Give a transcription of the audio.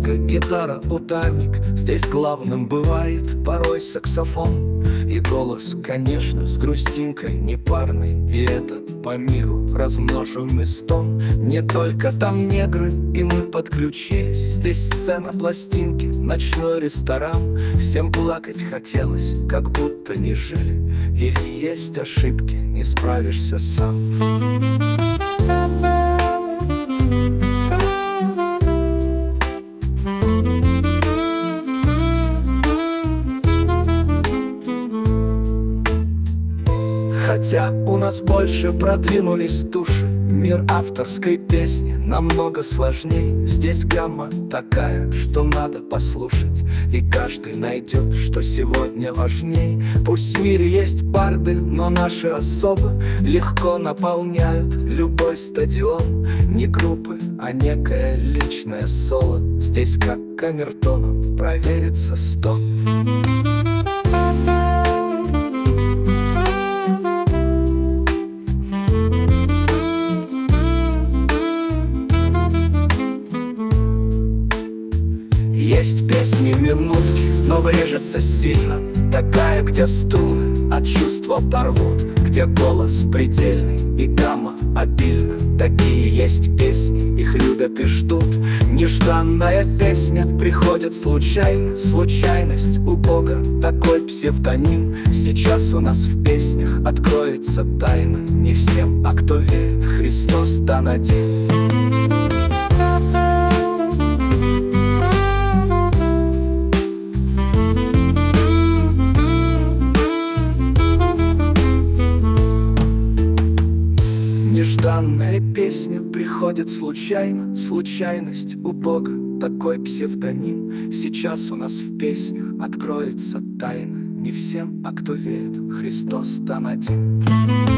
скрипка, гитара, ударник. Здесь главным бывает порой саксофон. И голос, конечно, с грустинкой непарный. И это по миру размноженный стон. Не только там негры, и мы подключились. Здесь сцена, пластинки, ночной ресторан. Всем плакать хотелось, как будто не жили. Или есть ошибки, не справишься сам. Хотя у нас больше продвинулись души, мир авторской песни намного сложней. Здесь гамма такая, что надо послушать, и каждый найдет, что сегодня важней. Пусть в мире есть барды, но наши особо легко наполняют любой стадион. Не группы, а некое личное соло. Здесь как камертоном проверится стон. Есть песни минутки, но врежется сильно. Такая, где струны от чувства порвут, где голос предельный и гамма обильна. Такие есть песни, их любят и ждут. Нежданная песня приходит случайно. Случайность у Бога, такой псевдоним. Сейчас у нас в песнях откроется тайна. Не всем, а кто верит, Христос дан один. Нежданная песня приходит случайно. Случайность у Бога, такой псевдоним. Сейчас у нас в песнях откроется тайна. Не всем, а кто верит, Христос дан один.